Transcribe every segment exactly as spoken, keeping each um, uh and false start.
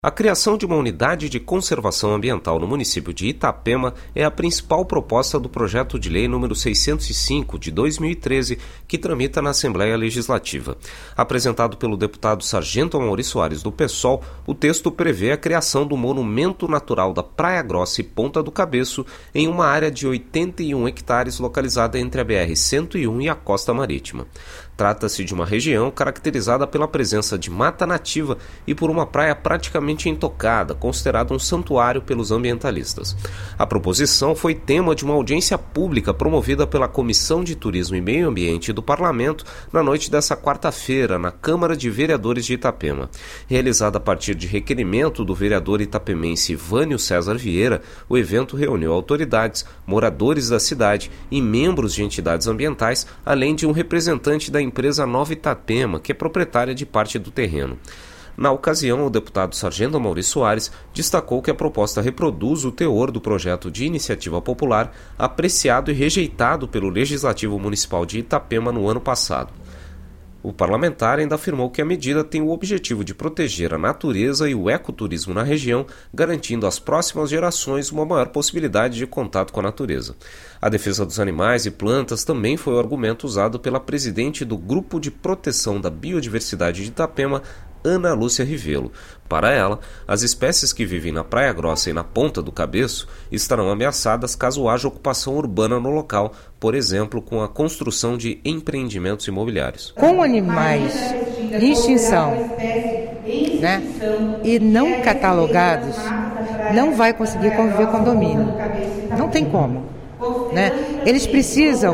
A criação de uma unidade de conservação ambiental no município de Itapema é a principal proposta do projeto de lei número seiscentos e cinco, de dois mil e treze, que tramita na Assembleia Legislativa. Apresentado pelo deputado Sargento Amaury Soares do PSOL, o texto prevê a criação do Monumento Natural da Praia Grossa e Ponta do Cabeço em uma área de oitenta e um hectares localizada entre a B R cento e um e a Costa Marítima. Trata-se de uma região caracterizada pela presença de mata nativa e por uma praia praticamente intocada, considerada um santuário pelos ambientalistas. A proposição foi tema de uma audiência pública promovida pela Comissão de Turismo e Meio Ambiente do Parlamento na noite dessa quarta-feira, na Câmara de Vereadores de Itapema. Realizada a partir de requerimento do vereador itapemense Vânio César Vieira, o evento reuniu autoridades, moradores da cidade e membros de entidades ambientais, além de um representante da empresa Nova Itapema, que é proprietária de parte do terreno. Na ocasião, o deputado Sargento Amaury Soares destacou que a proposta reproduz o teor do projeto de iniciativa popular apreciado e rejeitado pelo Legislativo Municipal de Itapema no ano passado. O parlamentar ainda afirmou que a medida tem o objetivo de proteger a natureza e o ecoturismo na região, garantindo às próximas gerações uma maior possibilidade de contato com a natureza. A defesa dos animais e plantas também foi o argumento usado pela presidente do Grupo de Proteção da Biodiversidade de Itapema, Ana Lúcia Rivelo. Para ela, as espécies que vivem na Praia Grossa e na Ponta do Cabeço estarão ameaçadas caso haja ocupação urbana no local, por exemplo, com a construção de empreendimentos imobiliários. Com animais em extinção, né, e não catalogados, não vai conseguir conviver com condomínio. Não tem como. Né? Eles precisam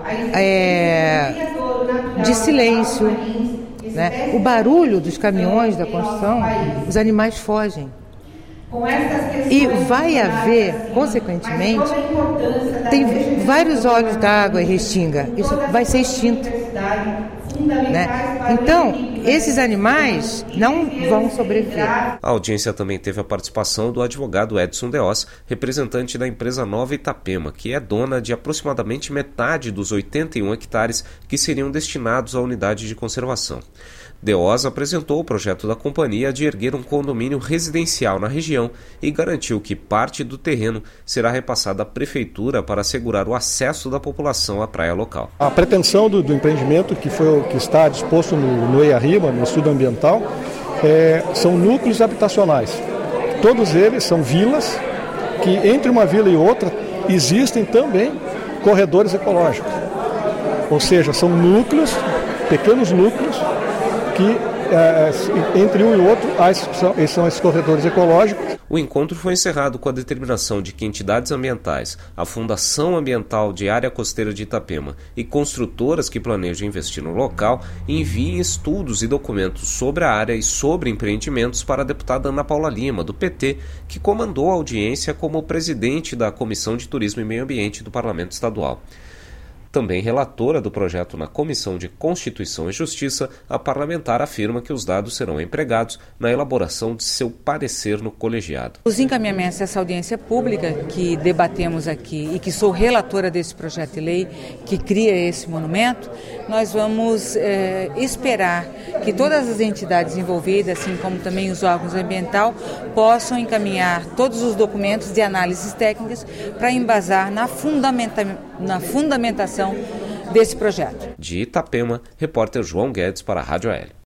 é, de silêncio. Né? O barulho dos caminhões da construção, os animais fogem. E vai haver, consequentemente, tem vários olhos d'água e restinga. Isso vai ser extinto. Né? Então, esses animais não vão sobreviver. A audiência também teve a participação do advogado Edson Deos, representante da empresa Nova Itapema, que é dona de aproximadamente metade dos oitenta e um hectares que seriam destinados à unidade de conservação. Deos apresentou o projeto da companhia de erguer um condomínio residencial na região e garantiu que parte do terreno será repassada à prefeitura para assegurar o acesso da população à praia local. A pretensão do, do empreendimento que, foi, que está disposto no, no EIA-RIMA, no estudo ambiental, é, são núcleos habitacionais. Todos eles são vilas que, entre uma vila e outra, existem também corredores ecológicos. Ou seja, são núcleos, pequenos núcleos, que é, entre um e outro são, são esses corredores ecológicos. O encontro foi encerrado com a determinação de que entidades ambientais, a Fundação Ambiental de Área Costeira de Itapema e construtoras que planejam investir no local enviem estudos e documentos sobre a área e sobre empreendimentos para a deputada Ana Paula Lima, do P T, que comandou a audiência como presidente da Comissão de Turismo e Meio Ambiente do Parlamento Estadual. Também relatora do projeto na Comissão de Constituição e Justiça, a parlamentar afirma que os dados serão empregados na elaboração de seu parecer no colegiado. Os encaminhamentos dessa audiência pública que debatemos aqui e que sou relatora desse projeto de lei que cria esse monumento, nós vamos é, esperar que todas as entidades envolvidas, assim como também os órgãos ambientais, possam encaminhar todos os documentos de análises técnicas para embasar na, fundamenta- na fundamentação desse projeto. De Itapema, repórter João Guedes para a Rádio A L.